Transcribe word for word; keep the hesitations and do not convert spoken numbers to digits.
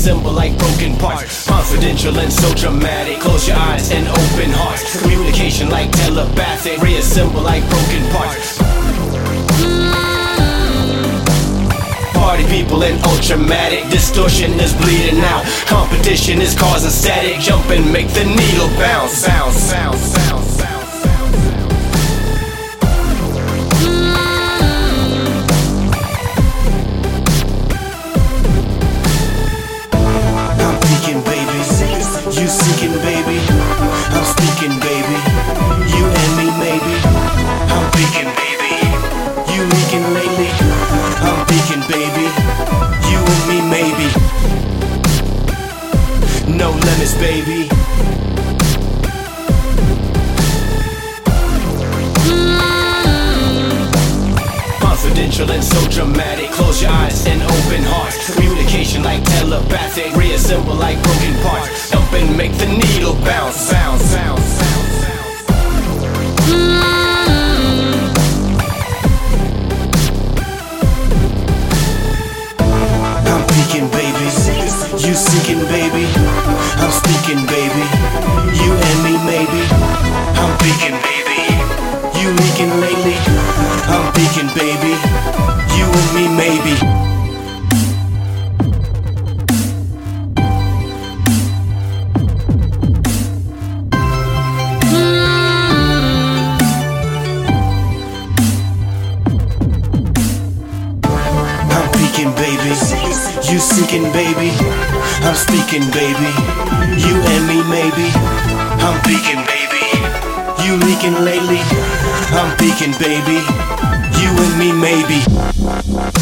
reassemble like broken parts. Confidential and so dramatic. Close your eyes and open hearts. Communication like telepathic. Reassemble like broken parts. Party people and ultramatic. Distortion is bleeding out. Competition is causing static. Jump and make the needle bounce. Sound, sound, sound, sound. You seeking, baby, I'm speaking, baby. You and me, maybe. I'm peeking, baby. You leaking lately. I'm peeking, baby. You and me, maybe. No limits, baby. Confidential and so dramatic. Close your eyes and open hearts. Communication like telepathic. Reassemble like broken parts. Jump and make the needle bounce. Sound, sound, sound, sound. I'm peeking, baby. You seeking, baby. I'm speaking, baby. You and me, maybe. I'm peeking, baby. You leaking lately. I'm peeking, baby. You and me, maybe. I'm peeking, baby. You seeking, baby. I'm speaking, baby. You and me, maybe. I'm peeking, baby. You leaking lately. I'm peeking, baby. You and me, maybe.